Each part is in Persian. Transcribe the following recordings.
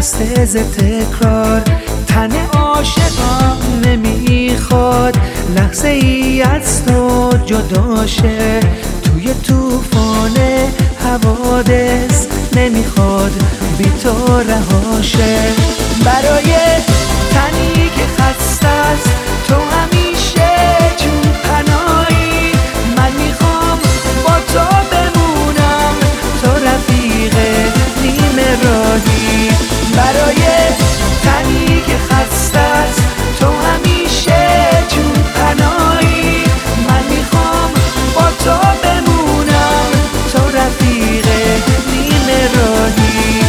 خسته ز تکرار، تن عاشقم نمیخواد لحظه ای از تو جدا شه. توی طوفان حوادث نمیخواد بی تو رها شه. برای تنی که خسته است تو همیشه جون پناهی. من میخوام با تو بمونم، تو رفیق نیمه راهی. برای تنی که خسته است تو همیشه جون پناهی. من میخوام با تو بمونم، تو رفیق نیمه راهی.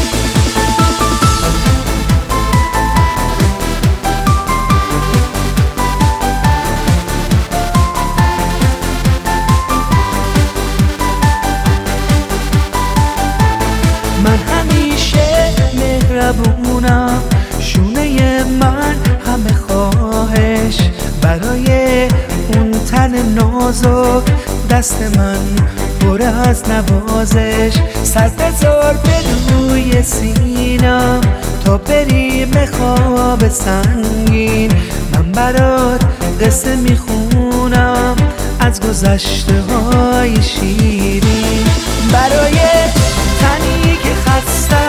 من همیشه مهربونم، شونه من همه خواهش. برای اون تن نازک دست من پر از نوازش. سر بذار به روی سینم تا بریم خواب سنگین. من برات قصه میخونم از گذشته های شیرین. برای تنی که خسته